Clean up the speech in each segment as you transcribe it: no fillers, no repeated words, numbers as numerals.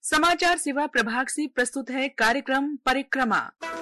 समाचार सेवा प्रभाग से प्रस्तुत है कार्यक्रम परिक्रमा।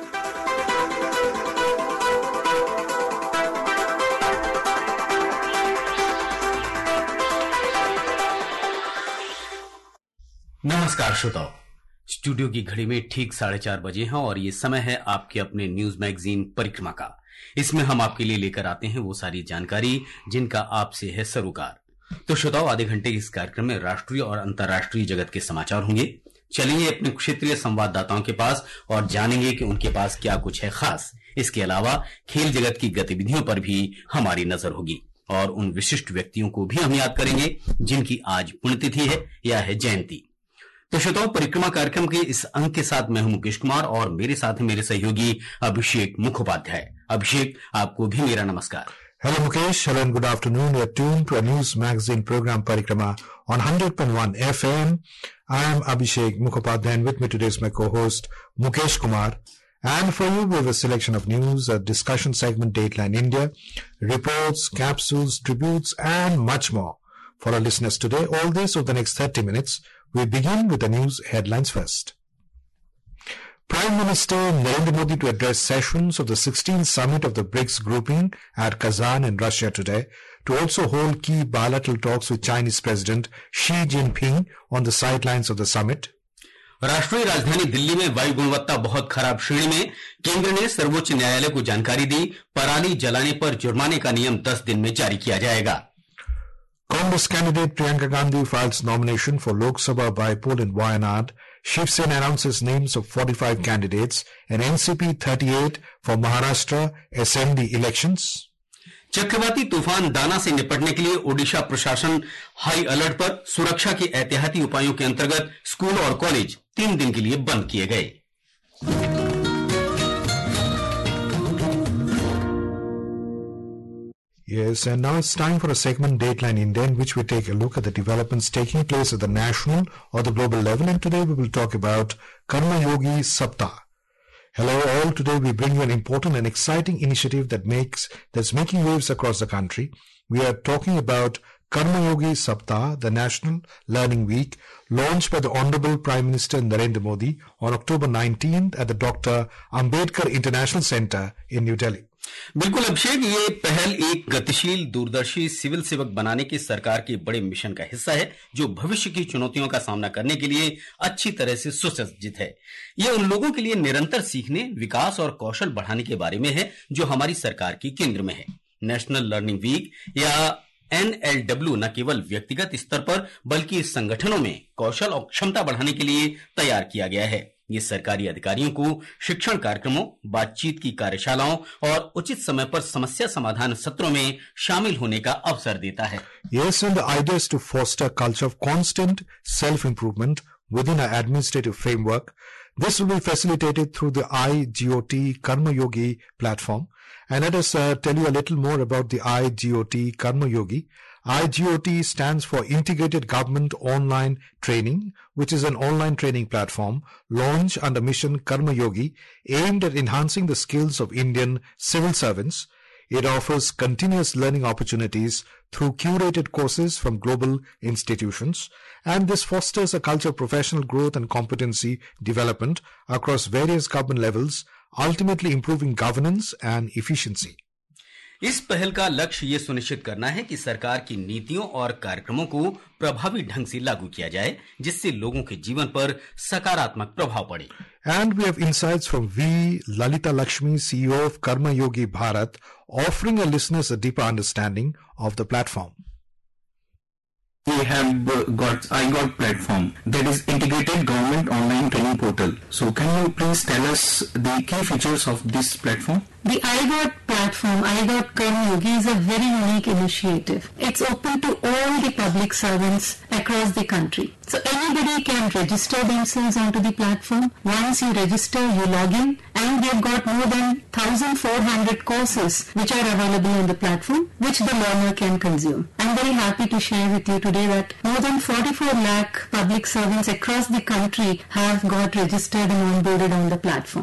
नमस्कार श्रोताओ, स्टूडियो की घड़ी में ठीक 4:30 बजे हैं और ये समय है आपके अपने न्यूज मैगजीन परिक्रमा का। इसमें हम आपके लिए लेकर आते हैं वो सारी जानकारी जिनका आपसे है सरोकार। तो श्रोताओ, आधे घंटे के इस कार्यक्रम में राष्ट्रीय और अंतर्राष्ट्रीय जगत के समाचार होंगे। चलेंगे अपने क्षेत्रीय संवाददाताओं के पास और जानेंगे कि उनके पास क्या कुछ है खास। इसके अलावा खेल जगत की गतिविधियों पर भी हमारी नजर होगी और उन विशिष्ट व्यक्तियों को भी हम याद करेंगे जिनकी आज पुण्यतिथि है या है जयंती। तो श्रोताओं, परिक्रमा कार्यक्रम के इस अंक के साथ मैं हूं मुकेश कुमार और मेरे साथ है मेरे सहयोगी अभिषेक मुखोपाध्याय। अभिषेक, आपको भी मेरा नमस्कार। Hello Mukesh, hello and good afternoon. You're tuned to a news magazine program Parikrama on 100.1 FM. I am Abhishek Mukhopadhyay and with me today is my co-host Mukesh Kumar. And for you we have a selection of news, a discussion segment Dateline India, reports, capsules, tributes and much more for our listeners today. All this over the next 30 minutes. We begin with the news headlines first. Prime Minister Narendra Modi to address sessions of the 16th summit of the BRICS grouping at Kazan in Russia today, to also hold key bilateral talks with Chinese President Xi Jinping on the sidelines of the summit. राष्ट्रीय राजधानी दिल्ली में वायु गुणवत्ता बहुत खराब श्रेणी में केंद्र ने सर्वोच्च न्यायालय को जानकारी दी। पराली जलाने पर जुर्माने का नियम 10 दिन में जारी किया जाएगा। Congress candidate Priyanka Gandhi files nomination for Lok Sabha by-poll in Wayanad. Shiv Sena announces names of 45 candidates and NCP 38 for Maharashtra Assembly elections. चक्रवाती तूफान दाना से निपटने के लिए ओडिशा प्रशासन हाई अलर्ट पर। सुरक्षा के एहतियाती उपायों के अंतर्गत स्कूल और कॉलेज 3 दिन के लिए बंद किए गए। Yes, and now it's time for a segment Dateline India in which we take a look at the developments taking place at the national or the global level, and today we will talk about Karma Yogi Saptah. Hello all, today we bring you an important and exciting initiative that's making waves across the country. We are talking about Karma Yogi Saptah, the National Learning Week, launched by the Honorable Prime Minister Narendra Modi on October 19th at the Dr. Ambedkar International Center in New Delhi. बिल्कुल अभिषेक, ये पहल एक गतिशील दूरदर्शी civil सेवक बनाने के सरकार के बड़े मिशन का हिस्सा है जो भविष्य की चुनौतियों का सामना करने के लिए अच्छी तरह से सुसज्जित है। ये उन लोगों के लिए निरंतर सीखने, विकास और कौशल बढ़ाने के बारे में है जो हमारी सरकार की केंद्र में है। नेशनल लर्निंग वीक या NLW न केवल व्यक्तिगत स्तर पर बल्कि इस संगठनों में कौशल और क्षमता बढ़ाने के लिए तैयार किया गया है। ये सरकारी अधिकारियों को शिक्षण कार्यक्रमों, बातचीत की कार्यशालाओं और उचित समय पर समस्या समाधान सत्रों में शामिल होने का अवसर देता है। Yes, and the idea is to foster a culture of constant self-improvement within our administrative framework. This will be facilitated through the iGOT Karma Yogi platform. And let us tell you a little more about the iGOT Karma Yogi. iGOT stands for Integrated Government Online Training, which is an online training platform launched under Mission Karma Yogi, aimed at enhancing the skills of Indian civil servants. It offers continuous learning opportunities through curated courses from global institutions, and this fosters a culture of professional growth and competency development across various government levels, ultimately improving governance and efficiency. इस पहल का लक्ष्य ये सुनिश्चित करना है कि सरकार की नीतियों और कार्यक्रमों को प्रभावी ढंग से लागू किया जाए जिससे लोगों के जीवन पर सकारात्मक प्रभाव पड़े। And we have insights from V. Lalita Lakshmi, CEO of Karma Yogi Bharat, offering our listeners a deeper understanding of the platform. We have got iGOT platform, that is Integrated Government Online Training Portal. So can you please tell us the key features of this platform? The iGOT platform, iGOT Karma Yogi, is a very unique initiative. It's open to all the public servants across the country. So anybody can register themselves onto the platform. Once you register, you log in, and we've got more than 1,400 courses which are available on the platform, which the learner can consume. I'm very happy to share with you today that more than 44 lakh public servants across the country have got registered and onboarded on the platform. Now,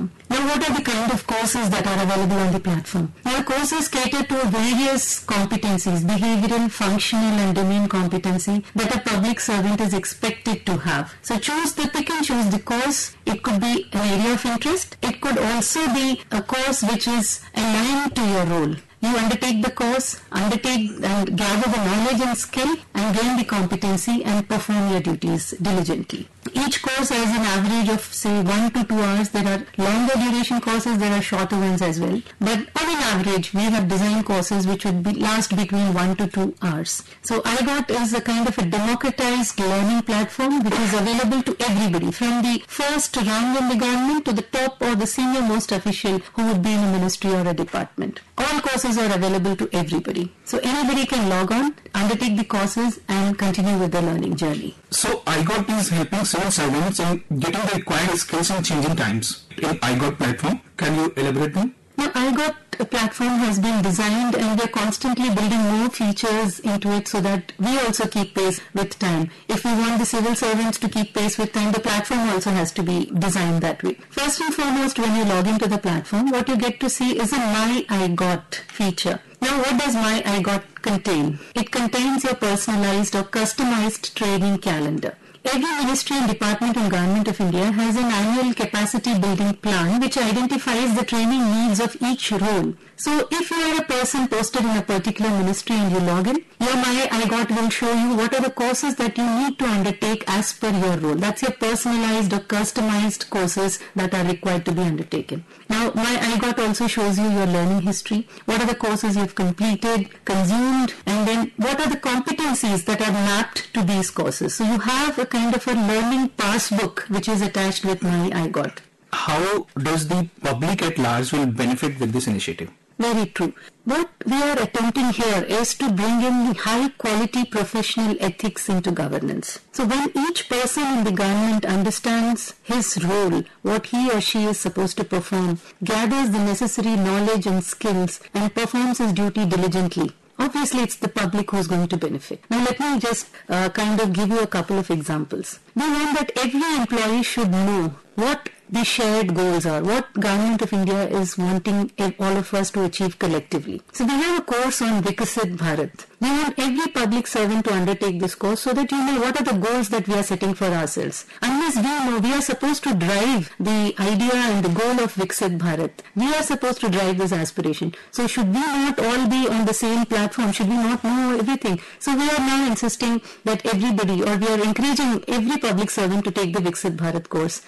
what are the kind of courses that are available on the platform? Now, courses cater to various competencies, behavioral, functional and domain competency that a public servant is expected to have. So pick and choose the course. It could be an area of interest. It could also be a course which is aligned to your role. You undertake the course, and gather the knowledge and skill and gain the competency and perform your duties diligently. Each course has an average of say 1 to 2 hours. There are longer duration courses, there are shorter ones as well. But on an average, we have designed courses which would last between 1 to 2 hours. So iGOT is a kind of a democratized learning platform which is available to everybody, from the first rank in the government to the top or the senior most official who would be in a ministry or a department. All courses are available to everybody. So anybody can log on, undertake the courses and continue with the learning journey. So iGOT is helping civil servants in getting the required skills in changing times. In iGOT platform, can you elaborate them? Now, iGOT platform has been designed and we are constantly building more features into it so that we also keep pace with time. If we want the civil servants to keep pace with time, the platform also has to be designed that way. First and foremost, when you log into the platform, what you get to see is a My iGOT feature. Now, what does My iGOT contain? It contains your personalized or customized training calendar. Every ministry and department and government of India has an annual capacity building plan which identifies the training needs of each role. So if you are a person posted in a particular ministry and you log in, your My iGOT will show you what are the courses that you need to undertake as per your role. That's your personalized or customized courses that are required to be undertaken. Now, My iGOT also shows you your learning history, what are the courses you've completed, consumed, and then what are the competencies that are mapped to these courses. So you have a kind of a learning passbook which is attached with My iGOT. How does the public at large will benefit with this initiative? Very true. What we are attempting here is to bring in high quality professional ethics into governance. So when each person in the government understands his role, what he or she is supposed to perform, gathers the necessary knowledge and skills and performs his duty diligently, obviously it's the public who's going to benefit. Now let me just kind of give you a couple of examples. We want that every employee should know what the shared goals are, what Government of India is wanting all of us to achieve collectively. So we have a course on Viksit Bharat. We want every public servant to undertake this course so that you know what are the goals that we are setting for ourselves. Unless we know, we are supposed to drive the idea and the goal of Viksit Bharat. We are supposed to drive this aspiration. So should we not all be on the same platform? Should we not know everything? So we are now insisting that everybody, or we are encouraging every public servant to take the Viksit Bharat course.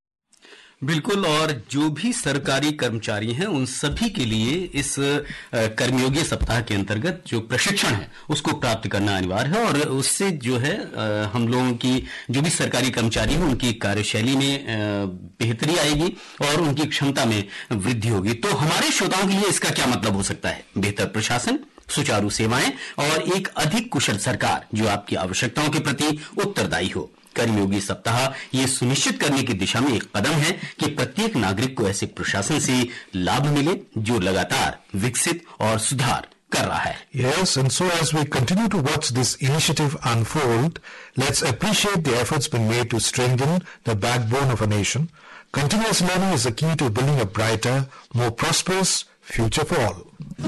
बिल्कुल, और जो भी सरकारी कर्मचारी हैं उन सभी के लिए इस कर्मयोगी सप्ताह के अंतर्गत जो प्रशिक्षण है उसको प्राप्त करना अनिवार्य है, और उससे जो है हम लोगों की जो भी सरकारी कर्मचारी हैं उनकी कार्यशैली में बेहतरी आएगी और उनकी क्षमता में वृद्धि होगी। तो हमारे श्रोताओं के लिए इसका क्या मतलब हो सकता है? बेहतर प्रशासन, सुचारू सेवाएं और एक अधिक कुशल सरकार जो आपकी आवश्यकताओं के प्रति उत्तरदायी हो। कर्मयोगी सप्ताह ये सुनिश्चित करने की दिशा में एक कदम है कि प्रत्येक नागरिक को ऐसे प्रशासन से लाभ मिले जो लगातार विकसित और सुधार कर रहा है। Yes, and so as we continue to watch this initiative unfold, let's appreciate the efforts being made to strengthen the backbone of a nation. Continuous learning is the key to building a brighter, more prosperous future for all.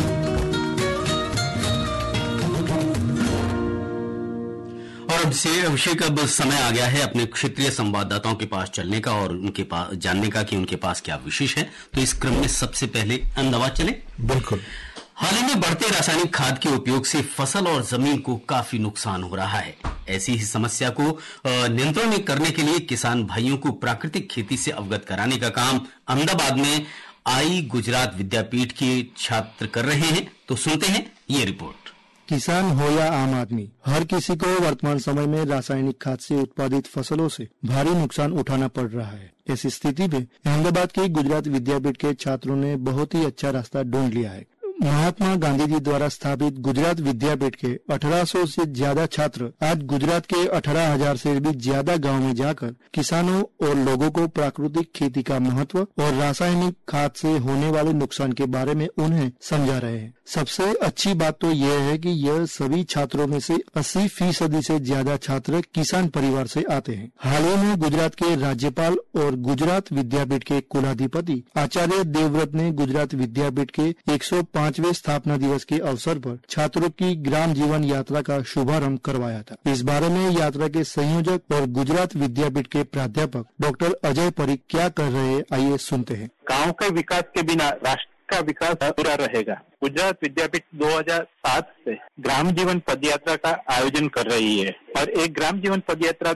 और अभिषेक, अब समय आ गया है अपने क्षेत्रीय संवाददाताओं के पास चलने का और उनके पास जानने का कि उनके पास क्या विशेष है। तो इस क्रम में सबसे पहले अहमदाबाद चले। बिल्कुल। हाल ही में बढ़ते रासायनिक खाद के उपयोग से फसल और जमीन को काफी नुकसान हो रहा है। ऐसी ही समस्या को नियंत्रण में करने के लिए किसान भाइयों को प्राकृतिक खेती से अवगत कराने का काम अहमदाबाद में आई गुजरात विद्यापीठ के छात्र कर रहे हैं। तो सुनते हैं ये रिपोर्ट। किसान हो या आम आदमी, हर किसी को वर्तमान समय में रासायनिक खाद से उत्पादित फसलों से भारी नुकसान उठाना पड़ रहा है। ऐसी स्थिति में अहमदाबाद के गुजरात विद्यापीठ के छात्रों ने बहुत ही अच्छा रास्ता ढूंढ लिया है। महात्मा गांधी जी द्वारा स्थापित गुजरात विद्यापीठ के 1800 से ज्यादा छात्र आज गुजरात के 18,000 से भी ज्यादा गांव में जाकर किसानों और लोगों को प्राकृतिक खेती का महत्व और रासायनिक खाद से होने वाले नुकसान के बारे में उन्हें समझा रहे हैं। सबसे अच्छी बात तो यह है कि यह सभी छात्रों में से 80% से ज्यादा छात्र किसान परिवार से आते हैं। हाल ही में गुजरात के राज्यपाल और गुजरात विद्यापीठ के कुलाधिपति आचार्य देवव्रत ने गुजरात विद्यापीठ के 105वें स्थापना दिवस के अवसर पर छात्रों की ग्राम जीवन यात्रा का शुभारंभ करवाया था। इस बारे में यात्रा के संयोजक और गुजरात विद्यापीठ के प्राध्यापक डॉक्टर अजय परीख क्या कर रहे हैं, आइए सुनते हैं। गांव के विकास के बिना राष्ट्र का विकास अधूरा रहेगा। गुजरात विद्यापीठ 2007 से ग्राम जीवन पदयात्रा का आयोजन कर रही है और एक ग्राम जीवन पदयात्रा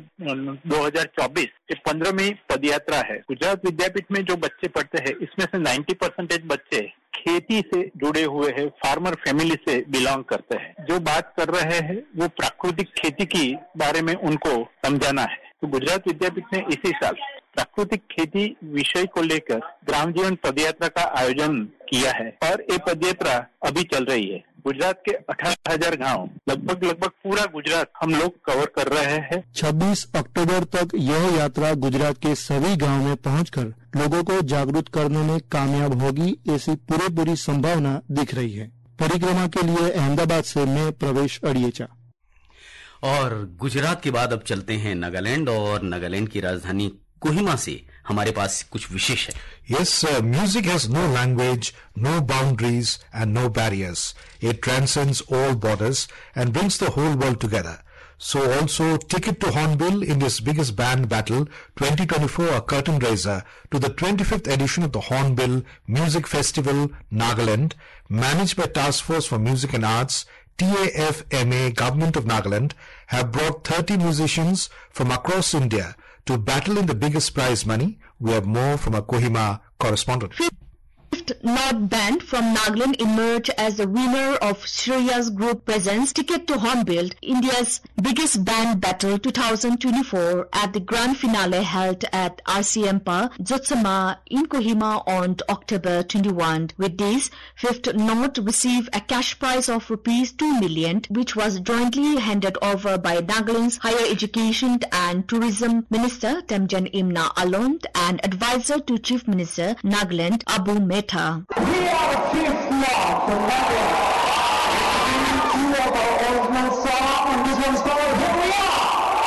2024 ये 15वीं पदयात्रा है। गुजरात विद्यापीठ में जो बच्चे पढ़ते हैं इसमें से 90% बच्चे खेती से जुड़े हुए हैं, फार्मर फैमिली से बिलोंग करते हैं। जो बात कर रहे हैं वो प्राकृतिक खेती की बारे में उनको समझाना है। तो गुजरात विद्यापीठ ने इसी साल प्राकृतिक खेती विषय को लेकर ग्राम जीवन पदयात्रा का आयोजन किया है और ये पदयात्रा अभी चल रही है। गुजरात के 18,000 गांव लगभग पूरा गुजरात हम लोग कवर कर रहे हैं। 26 अक्टूबर तक यह यात्रा गुजरात के सभी गांव में पहुंचकर लोगों को जागरूक करने में कामयाब होगी, ऐसी पूरी संभावना दिख रही है। परिक्रमा के लिए अहमदाबाद से मैं प्रवेश अड़ियेचा। और गुजरात के बाद अब चलते हैं नागालैंड और नागालैंड की राजधानी कोहिमा से हमारे पास कुछ विशेष है। Yes, music has no language, no boundaries and no barriers. It transcends all borders and brings the whole world together. So also Ticket to Hornbill, India's biggest band battle 2024, a curtain raiser to the 25th edition of the Hornbill Music Festival, Nagaland, managed by Task Force for Music and Arts, TAFMA, Government of Nagaland, have brought 30 musicians from across India to battle in the biggest prize money. We have more from our Kohima correspondent. North Band from Nagaland emerged as the winner of Shreya's Group presents Ticket to Hornbill, India's biggest band battle 2024 at the grand finale held at RCMPA Jotsama in Kohima on October 21. With this, Fifth North received a cash prize of rupees 2 million, which was jointly handed over by Nagaland's Higher Education and Tourism Minister Temjan Imna Alond and advisor to Chief Minister Nagaland Abu Mehta. We are the fifth North from Nagaland. Two of our original song, and this one's called Here We Are.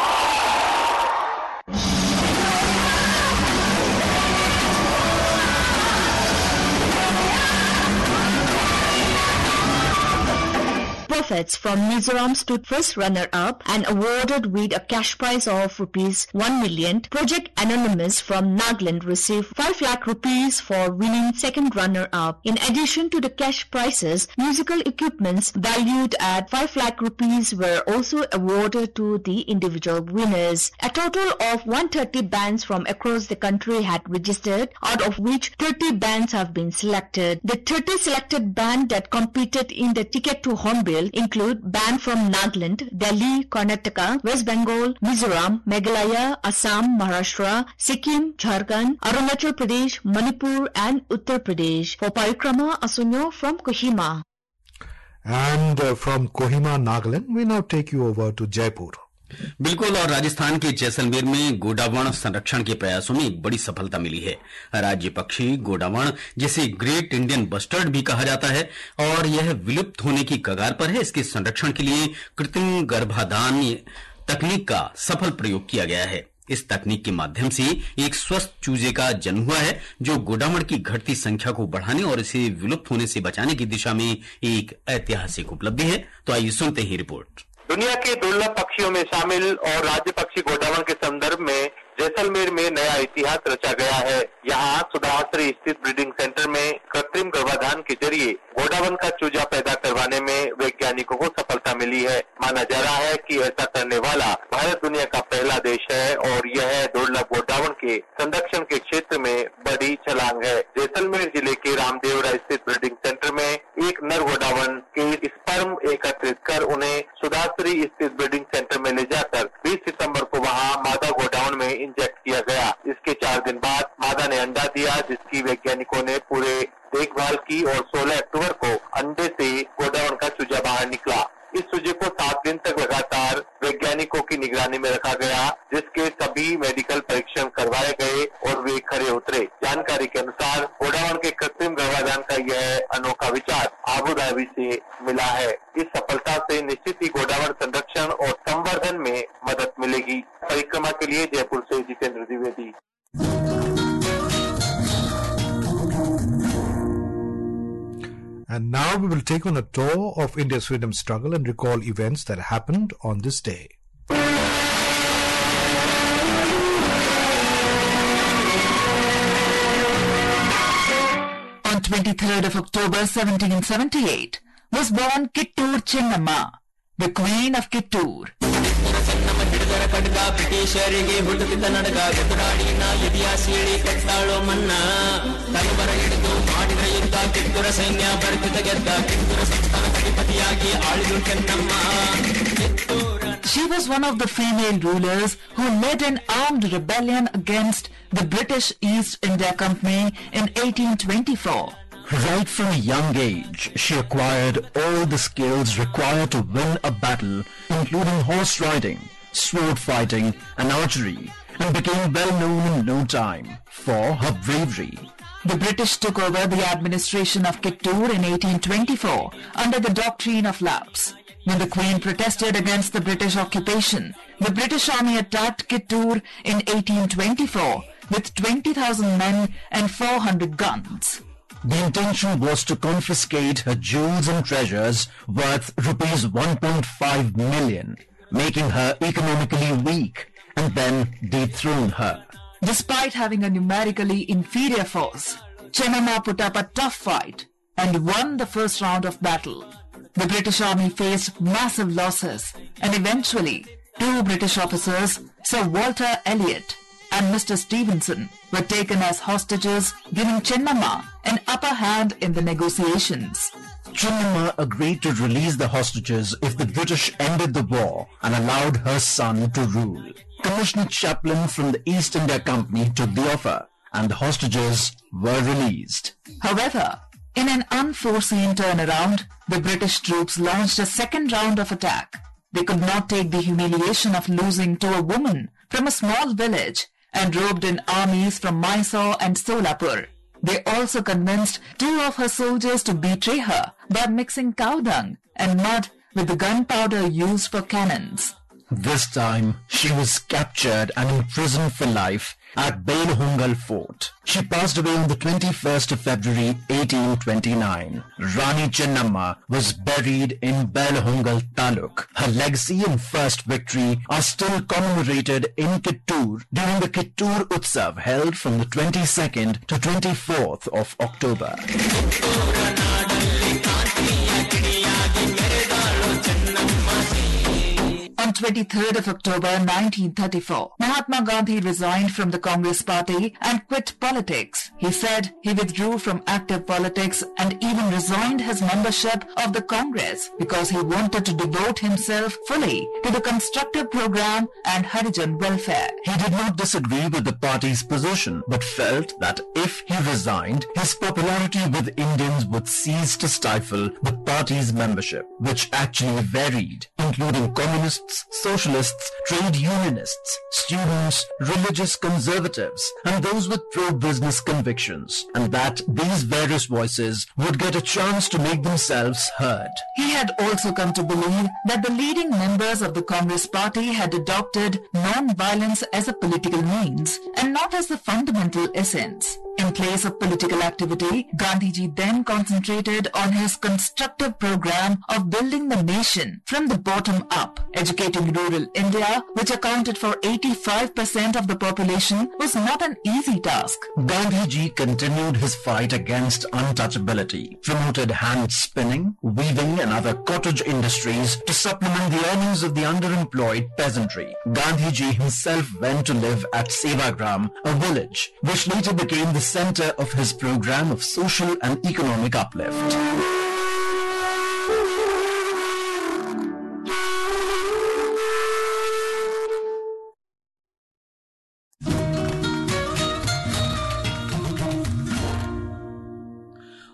Prophets from Mizoram stood first runner-up and awarded with a cash prize of rupees 1 million. Project Anonymous from Nagaland received 5 lakh rupees for winning second runner-up. In addition to the cash prizes, musical equipments valued at 5 lakh rupees were also awarded to the individual winners. A total of 130 bands from across the country had registered, out of which 30 bands have been selected. The 30 selected bands that competed in the Ticket to Hornbill include band from Nagaland, Delhi, Karnataka, West Bengal, Mizoram, Meghalaya, Assam, Maharashtra, Sikkim, Jharkhand, Arunachal Pradesh, Manipur and Uttar Pradesh. For Parikrama, Asunyo from Kohima. And from Kohima, Nagaland, we now take you over to Jaipur. बिल्कुल। और राजस्थान के जैसलमेर में गोडावण संरक्षण के प्रयासों में एक बड़ी सफलता मिली है। राज्य पक्षी गोडावण, जिसे ग्रेट इंडियन बस्टर्ड भी कहा जाता है और यह विलुप्त होने की कगार पर है, इसके संरक्षण के लिए कृत्रिम गर्भाधान तकनीक का सफल प्रयोग किया गया है। इस तकनीक के माध्यम से एक स्वस्थ चूजे का जन्म हुआ है, जो गोडावण की घटती संख्या को बढ़ाने और इसे विलुप्त होने से बचाने की दिशा में एक ऐतिहासिक उपलब्धि है। तो आइए सुनते हैं रिपोर्ट। दुनिया के दुर्लभ पक्षियों में शामिल और राज्य पक्षी गोडावण के संदर्भ में जैसलमेर में नया इतिहास रचा गया है। यहाँ सुधाश्री स्थित ब्रीडिंग सेंटर में कृत्रिम गर्भाधान के जरिए गोडावण का चूजा पैदा करवाने में वैज्ञानिकों को सफलता मिली है। माना जा रहा है कि ऐसा करने वाला भारत दुनिया का पहला देश है और यह दुर्लभ गोडावण के संरक्षण के क्षेत्र में बड़ी छलांग है। जैसलमेर जिले के रामदेवरा स्थित ब्रीडिंग सेंटर में एक नर गोडावण के स्पर्म एकत्रित कर उन्हें सुधाश्री स्थित ब्रीडिंग सेंटर में ले जाकर 20 सितंबर को वहां मादा गोडावण में इंजेक्ट किया गया। इसके 4 दिन बाद मादा ने अंडा दिया, जिसकी वैज्ञानिकों ने पूरे देखभाल की और 16 अक्टूबर को अंडे से गोडावण का चूजा बाहर निकला। इस चूजे को 7 दिन तक लगातार वैज्ञानिकों की निगरानी में रखा गया, जिसके सभी मेडिकल परीक्षण करवाए गए और वे खरे उतरे। जानकारी के अनुसार गोडावण के कृत्रिम गर्भाधान का यह अनोखा विचार आबू धाबी से मिला है। इस सफलता से निश्चित ही गोडावण संरक्षण और संवर्धन में मदद मिलेगी। परिक्रमा के लिए जयपुर से Jitendra Dwivedi. And now we will take on a tour of India's freedom struggle and recall events that happened on this day. On 23rd of October 1778 was born Kittur Chennamma, the Queen of Kittur. She was one of the female rulers who led an armed rebellion against the British East India Company in 1824. Right from a young age, she acquired all the skills required to win a battle, including horse riding, sword fighting and archery, and became well known in no time for her bravery. The British took over the administration of Kittur in 1824 under the doctrine of lapse. When the Queen protested against the British occupation, the British army attacked Kittur in 1824 with 20,000 men and 400 guns. The intention was to confiscate her jewels and treasures worth rupees 1.5 million, making her economically weak, and then dethrone her. Despite having a numerically inferior force, Chennamma put up a tough fight and won the first round of battle. The British army faced massive losses, and eventually 2 British officers, Sir Walter Elliot and Mr. Stevenson, were taken as hostages, giving Chennamma an upper hand in the negotiations. Chennamma agreed to release the hostages if the British ended the war and allowed her son to rule. Commissioner Chaplin from the East India Company took the offer, and the hostages were released. However, in an unforeseen turnaround, the British troops launched a second round of attack. They could not take the humiliation of losing to a woman from a small village and roped in armies from Mysore and Solapur. They also convinced 2 of her soldiers to betray her by mixing cow dung and mud with the gunpowder used for cannons. This time, she was captured and imprisoned for life at Belhungal Fort. She passed away on the 21st of February 1829. Rani Chennamma was buried in Belhungal Taluk. Her legacy and first victory are still commemorated in Kittur during the Kittur Utsav held from the 22nd to 24th of October. On 23rd of October 1934, Mahatma Gandhi resigned from the Congress party and quit politics. He said he withdrew from active politics and even resigned his membership of the Congress because he wanted to devote himself fully to the constructive program and Harijan welfare. He did not disagree with the party's position, but felt that if he resigned, his popularity with Indians would cease to stifle the party's membership, which actually varied, including communists, socialists, trade unionists, students, religious conservatives, and those with pro-business convictions, and that these various voices would get a chance to make themselves heard. He had also come to believe that the leading members of the Congress party had adopted non-violence as a political means and not as the fundamental essence. In place of political activity, Gandhiji then concentrated on his constructive program of building the nation from the bottom up. Educating rural India, which accounted for 85% of the population, was not an easy task. Gandhiji continued his fight against untouchability, promoted hand spinning, weaving and other cottage industries to supplement the earnings of the underemployed peasantry. Gandhiji himself went to live at Sevagram, a village, which later became the center of his program of social and economic uplift.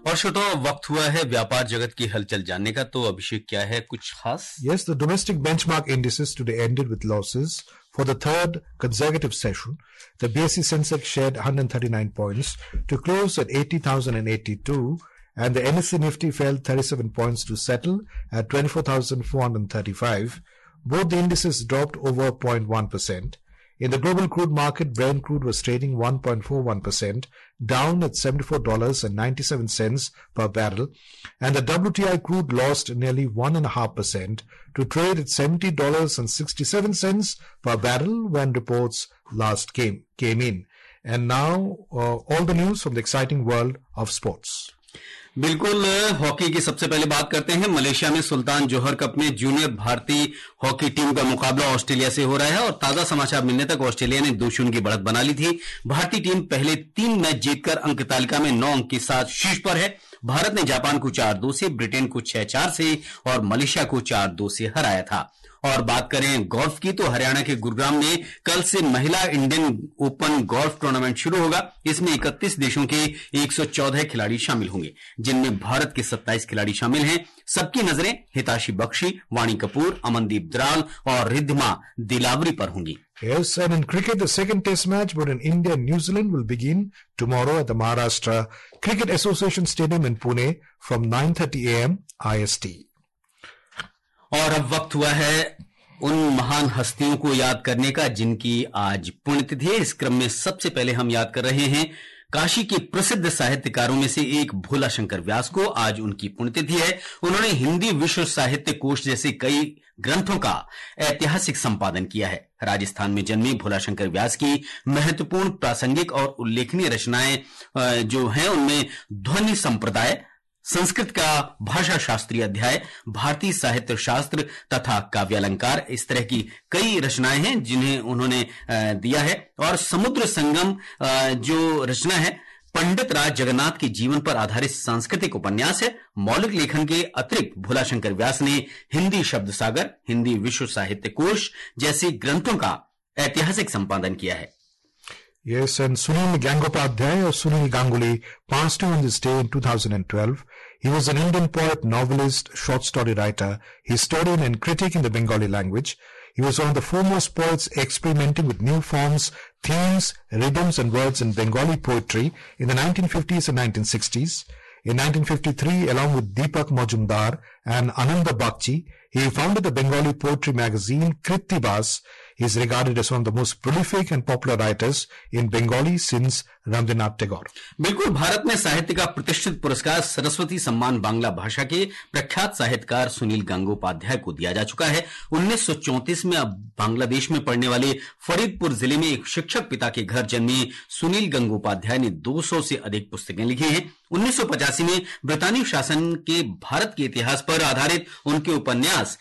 और श्रोताओं, वक्त हुआ है व्यापार जगत की हलचल जानने का। तो अभिषेक, क्या है कुछ खास? Yes, the domestic benchmark indices today ended with losses for the third consecutive session. The BSE Sensex shed 139 points to close at 80,082, and the NSE Nifty fell 37 points to settle at 24,435. Both the indices dropped over 0.1%. In the global crude market, Brent crude was trading 1.41% down at $74.97 per barrel, and the WTI crude lost nearly 1.5% to trade at $70.67 per barrel when reports last came in. And now all the news from the exciting world of sports. बिल्कुल, hockey की सबसे पहले बात करते हैं। Malaysia में Sultan Johor cup में junior भारतीय हॉकी टीम का मुकाबला ऑस्ट्रेलिया से हो रहा है और ताजा समाचार मिलने तक ऑस्ट्रेलिया ने 2-0 की बढ़त बना ली थी। भारतीय टीम पहले 3 मैच जीतकर अंक तालिका में 9 अंक के साथ शीर्ष पर है। भारत ने जापान को 4-2 से, ब्रिटेन को 6-4 से और मलेशिया को 4-2 से हराया था। और बात करें गोल्फ की, तो हरियाणा के गुरुग्राम में कल से महिला इंडियन ओपन गोल्फ टूर्नामेंट शुरू होगा। इसमें 31 देशों के 114 खिलाड़ी शामिल होंगे, जिनमें भारत के 27 खिलाड़ी शामिल हैं। सबकी नजरें हिताशी बख्शी, वाणी कपूर, अमनदीप द्राल और रिद्धिमा दिलावरी पर होंगी। Yes, and in cricket, the second test match between India and New Zealand will begin tomorrow at the Maharashtra Cricket Association Stadium in Pune from 9:30 a.m. IST. और अब वक्त हुआ है उन महान हस्तियों को याद करने का जिनकी आज पुण्यतिथि है। इस क्रम में सबसे पहले हम याद कर रहे हैं काशी के प्रसिद्ध साहित्यकारों में से एक भोला शंकर व्यास को। आज उनकी पुण्यतिथि है। उन्होंने हिंदी विश्व साहित्य कोश जैसे कई ग्रंथों का ऐतिहासिक संपादन किया है। राजस्थान में जन्मे भोला शंकर व्यास की महत्वपूर्ण प्रासंगिक और उल्लेखनीय रचनाएं जो हैं उनमें ध्वनि संप्रदाय, संस्कृत का भाषा शास्त्रीय अध्याय, भारतीय साहित्य शास्त्र तथा काव्यालंकार, इस तरह की कई रचनाएं हैं जिन्हें उन्होंने दिया है। और समुद्र संगम जो रचना है पंडित राज जगन्नाथ के जीवन पर आधारित सांस्कृतिक उपन्यास है। मौलिक लेखन के अतिरिक्त भोला शंकर व्यास ने हिंदी शब्द सागर, हिंदी विश्व साहित्य कोश जैसे ग्रंथों का ऐतिहासिक संपादन किया है। Yes, and Sunil Gangopadhyay or Sunil Ganguly passed away on this day in 2012. He was an Indian poet, novelist, short story writer, historian and critic in the Bengali language. He was one of the foremost poets experimenting with new forms, themes, rhythms and words in Bengali poetry in the 1950s and 1960s. In 1953, along with Deepak Majumdar and Ananda Bakchi, he founded the Bengali poetry magazine Krittibas. He is regarded as one of the most prolific and popular writers in Bengali since Rabindranath Tagore. बिल्कुल, भारत में साहित्य का प्रतिष्ठित पुरस्कार सरस्वती सम्मान बांग्ला भाषा के प्रख्यात साहित्यकार सुनील गंगोपाध्याय को दिया जा चुका है। 1934 में अब बांग्लादेश में पढ़ने वाले फरीदपुर जिले में एक शिक्षक पिता के घर जन्मे सुनील गंगोपाध्याय ने 200 से अधिक पुस्तकें लिखी हैं। 1985 में ब्रितानी शासन के भारत के इतिहास पर आधारित उनके उपन्यास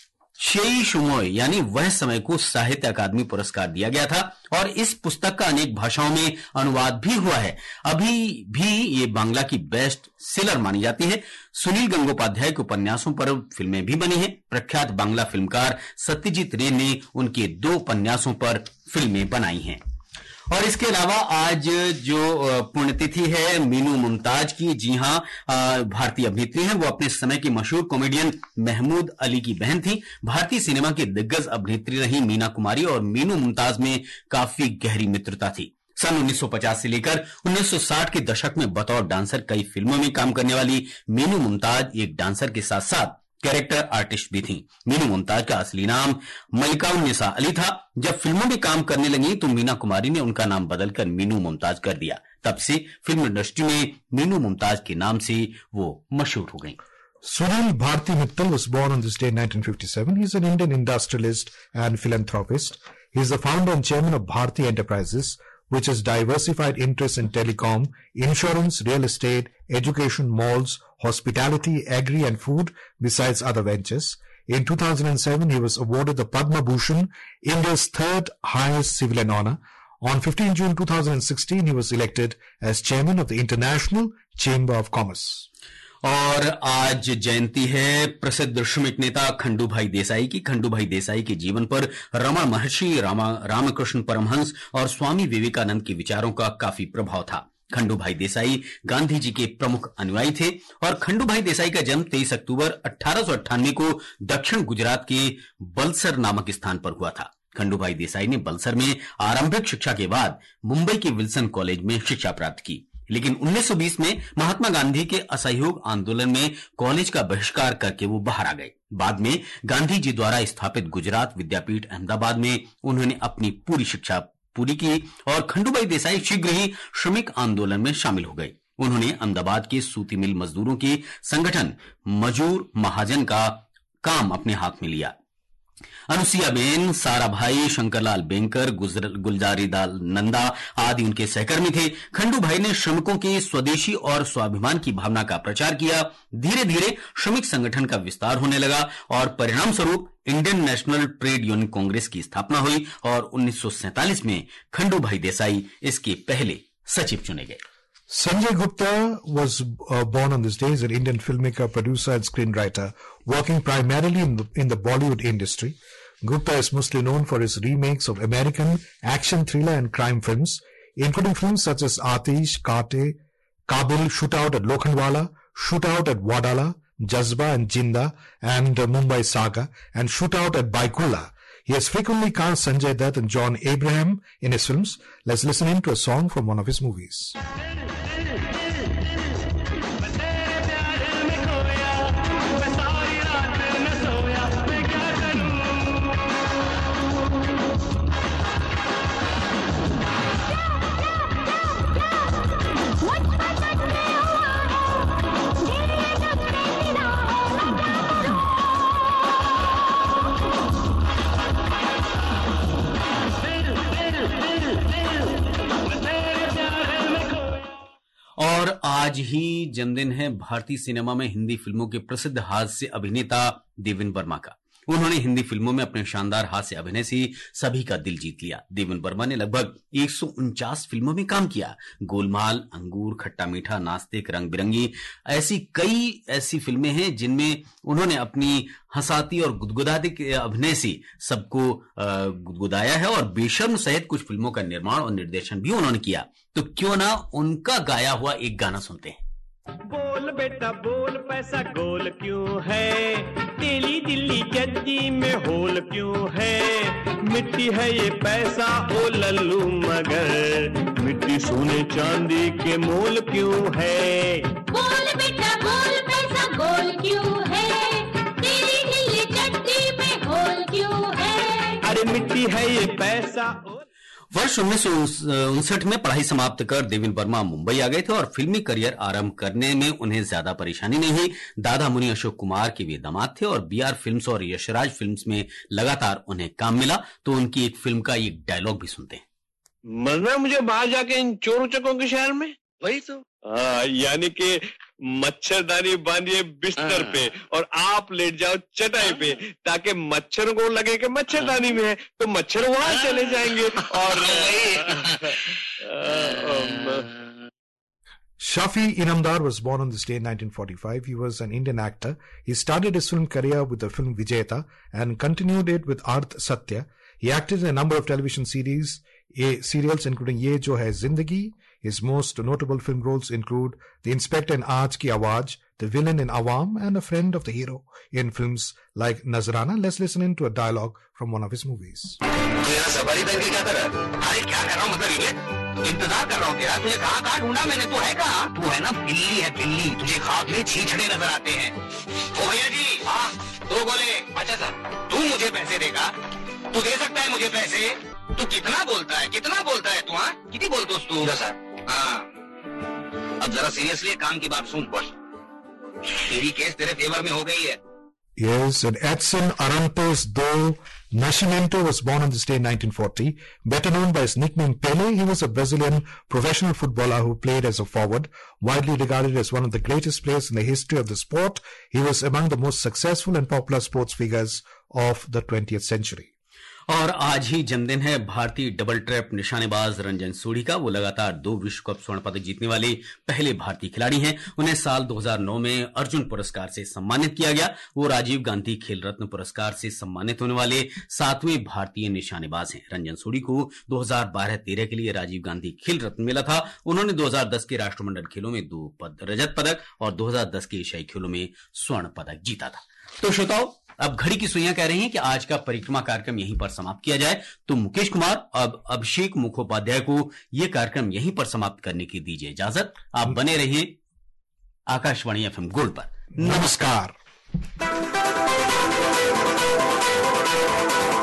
शेई शुमोय यानी वह समय को साहित्य अकादमी पुरस्कार दिया गया था और इस पुस्तक का अनेक भाषाओं में अनुवाद भी हुआ है। अभी भी ये बांग्ला की बेस्ट सेलर मानी जाती है। सुनील गंगोपाध्याय के उपन्यासों पर फिल्में भी बनी हैं। प्रख्यात बांग्ला फिल्मकार सत्यजीत रे ने उनके 2 उपन्यासों पर फिल्में बनाई हैं। और इसके अलावा आज जो पुण्यतिथि है मीनू मुमताज की, जी हां, भारतीय अभिनेत्री हैं। वो अपने समय की मशहूर कॉमेडियन महमूद अली की बहन थी। भारतीय सिनेमा की दिग्गज अभिनेत्री रही मीना कुमारी और मीनू मुमताज में काफी गहरी मित्रता थी। सन 1950 से लेकर 1960 के दशक में बतौर डांसर कई फिल्मों में काम करने वाली मीनू मुमताज एक डांसर के साथ साथ कैरेक्टर आर्टिस्ट भी थी। मीनू मुमताज का असली नाम मलिका-उन-निसा अली था। जब फिल्मों में काम करने लगी तो मीना कुमारी ने उनका नाम बदलकर मीनू मुमताज कर दिया। तब से फिल्म इंडस्ट्री में मीनू मुमताज के नाम से वो मशहूर हो गई। Sunil Bharti Mittal was born on this day in 1957. He is an Indian industrialist and philanthropist. He is the founder and chairman of Bharti Enterprises, which has diversified interests in telecom, insurance, real estate, education, malls, hospitality, agri and food, besides other ventures. In 2007, he was awarded the Padma Bhushan, India's 3rd highest civilian honor. On 15 June 2016, he was elected as chairman of the International Chamber of Commerce. और आज जयंती है प्रसिद्ध श्रमिक नेता खंडू भाई देसाई की। खंडू भाई देसाई के जीवन पर रमण महर्षि, रामकृष्ण परमहंस और स्वामी विवेकानंद के विचारों का काफी प्रभाव था। खंडू भाई देसाई गांधी जी के प्रमुख अनुयायी थे और खंडू भाई देसाई का जन्म 23 अक्टूबर 1898 को दक्षिण गुजरात के बलसर नामक स्थान पर हुआ था। खंडू भाई देसाई ने बलसर में आरंभिक शिक्षा के बाद मुंबई के विल्सन कॉलेज में शिक्षा प्राप्त की, लेकिन 1920 में महात्मा गांधी के असहयोग आंदोलन में कॉलेज का बहिष्कार करके वो बाहर आ गए। बाद में गांधी जी द्वारा स्थापित गुजरात विद्यापीठ अहमदाबाद में उन्होंने अपनी पूरी शिक्षा पूरी की और खंडूभाई देसाई शीघ्र ही श्रमिक आंदोलन में शामिल हो गए। उन्होंने अहमदाबाद के सूती मिल मजदूरों के संगठन मजूर महाजन का काम अपने हाथ में लिया। अनुसुईयाबेन, साराभाई, शंकरलाल बैंकर, गुलजारीलाल नंदा आदि उनके सहकर्मी थे। खंडू भाई ने श्रमिकों के स्वदेशी और स्वाभिमान की भावना का प्रचार किया। धीरे धीरे श्रमिक संगठन का विस्तार होने लगा और परिणाम स्वरूप Indian national trade union Congress की स्थापना हुई और 1947 में खंडू भाई देसाई इसके पहले सचिव चुने गए। Sanjay Gupta was born on this day. He's an Indian filmmaker, producer and screenwriter working primarily in the Bollywood industry. Gupta is mostly known for his remakes of American action thriller and crime films, including films such as Atish, Kaate, Kabul, Shootout at Lokhandwala, Shootout at Wadala, Jazba and Jinda, and Mumbai Saga, and Shootout at Baikula. He has frequently cast Sanjay Dutt and John Abraham in his films. Let's listen in to a song from one of his movies. और आज ही जन्मदिन है भारतीय cinema में हिंदी फिल्मों के प्रसिद्ध हास्य अभिनेता देवेंद्र वर्मा का। उन्होंने हिंदी फिल्मों में अपने शानदार हास्य अभिनय से सभी का दिल जीत लिया। देवेंद्र वर्मा ने लगभग 149 फिल्मों में काम किया। गोलमाल, अंगूर, खट्टा मीठा, नास्तिक, रंग बिरंगी, ऐसी कई ऐसी फिल्में हैं जिनमें उन्होंने अपनी हंसाती और गुदगुदाती अभिनय से सबको गुदगुदाया है और बेशर्म सहित कुछ फिल्मों का निर्माण और निर्देशन भी उन्होंने किया। तो क्यों ना उनका गाया हुआ एक गाना सुनते हैं। बोल बेटा बोल, पैसा गोल क्यों है, तेली दिल्ली जज्जी में होल क्यों है, मिट्टी है ये पैसा ओ लल्लू मगर, मिट्टी सोने चांदी के मोल क्यों है। बोल बेटा बोल, पैसा गोल क्यों है, तेली दिल्ली जज्जी में होल क्यों है, अरे मिट्टी है ये पैसा। वर्ष 1959 में पढ़ाई समाप्त कर देवेंद्र वर्मा मुंबई आ गए थे और फिल्मी करियर आरंभ करने में उन्हें ज्यादा परेशानी नहीं हुई। दादा मुनि अशोक कुमार के वे दामाद थे और बीआर फिल्म्स और यशराज फिल्म्स में लगातार उन्हें काम मिला। तो उनकी एक फिल्म का एक डायलॉग भी सुनते हैं। मरना मुझे बाहर जाके इन चोर चकों के शहर में, वही तो यानी कि मच्छरदानी बांधिए बिस्तर पे और आप लेट जाओ चटाई पे ताकि मच्छरों को लगे कि मच्छरदानी में है तो मच्छर वहां चले जाएंगे। और Shafi Inamdar was born on this day in 1945. He was an Indian actor. He started his film career with the film Vijayata and continued it with Arth Satya. He acted in a number of television serials including Ye Jo Hai Zindagi. His most notable film roles include The Inspector in Aaj Ki Awaaj, the villain in Awam, and a friend of the hero in films like Nazrana. Let's listen in to a dialogue from one of his movies. इंतजार कर रहा हूँ तेरा, तुझे कहाँ ढूंढा मैंने, तू है कहाँ? तू है ना बिल्ली है बिल्ली, तुझे खाक में छींचड़े नजर आते हैं। ओ भैया जी, हाँ 2 गोले। अच्छा सर, तू मुझे पैसे देगा, तू दे सकता है मुझे पैसे? तू कितना बोलता है तू? हाँ कितनी बोलते तू? सर हाँ, अब जरा सीरियसली काम की बात सुन बॉस, तेरी केस तेरे फेवर में हो गई है। Yes, and Edson Arantes do Nascimento was born on this day in 1940. Better known by his nickname Pele, he was a Brazilian professional footballer who played as a forward. Widely regarded as one of the greatest players in the history of the sport, he was among the most successful and popular sports figures of the 20th century. और आज ही जन्मदिन है भारतीय double trap निशानेबाज रंजन सोढ़ी का। वो लगातार 2 विश्व कप स्वर्ण पदक जीतने वाले पहले भारतीय खिलाड़ी हैं। उन्हें साल 2009 में अर्जुन पुरस्कार से सम्मानित किया गया। वो राजीव गांधी खेल रत्न पुरस्कार से सम्मानित होने वाले 7वें भारतीय निशानेबाज हैं। रंजन सोढ़ी को 2012-13 के लिए राजीव गांधी खेल रत्न मिला था। उन्होंने 2010 के राष्ट्रमंडल खेलों में 2 रजत पदक और 2010 के एशियाई खेलों में स्वर्ण पदक जीता था। तो श्रोताओ, अब घड़ी की सुइयां कह रही हैं कि आज का परिक्रमा कार्यक्रम यहीं पर समाप्त किया जाए। तो मुकेश कुमार अब अभिषेक मुखोपाध्याय को यह कार्यक्रम यहीं पर समाप्त करने की दीजिए इजाजत। आप बने रहिए आकाशवाणी FM गोल्ड पर। नमस्कार।